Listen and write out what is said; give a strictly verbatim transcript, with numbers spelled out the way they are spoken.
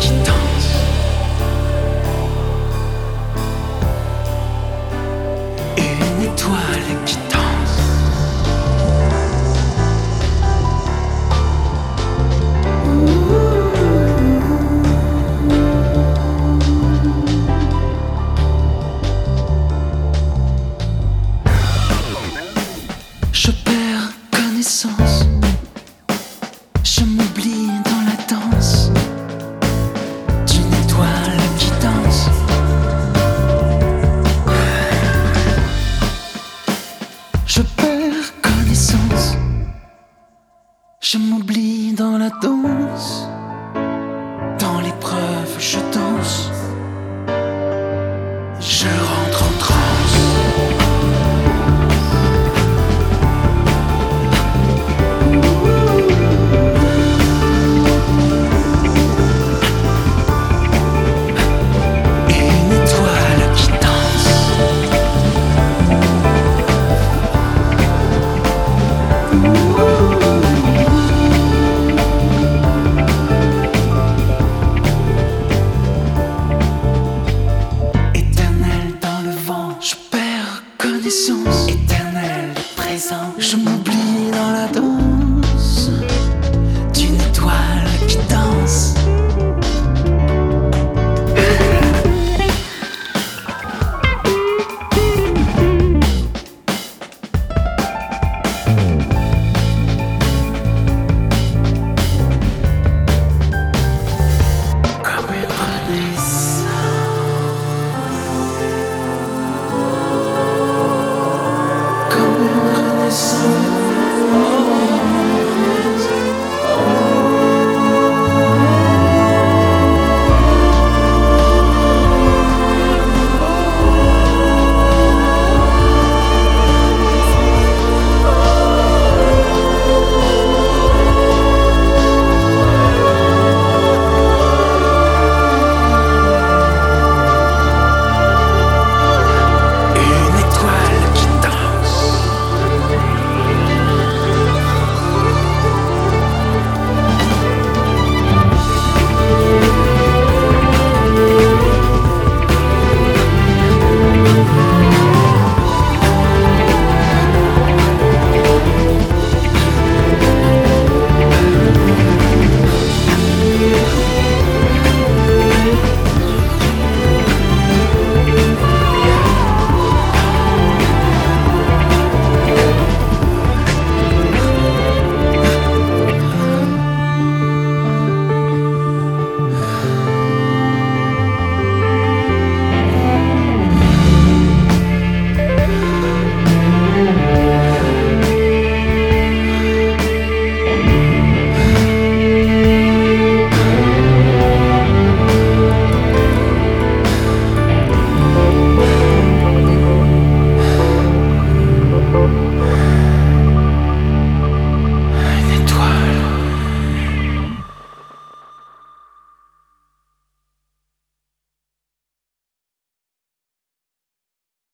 qui danse, une étoile qui danse. Je perds connaissance, je m'oublie dans la danse d'une étoile qui danse. Je perds connaissance, je m'oublie dans la danse. Dans l'épreuve, je danse, je rentre en transe. Éternel présent, je m'oublie dans la danse d'une étoile qui danse. Comme une renaissance. Comme une renaissance.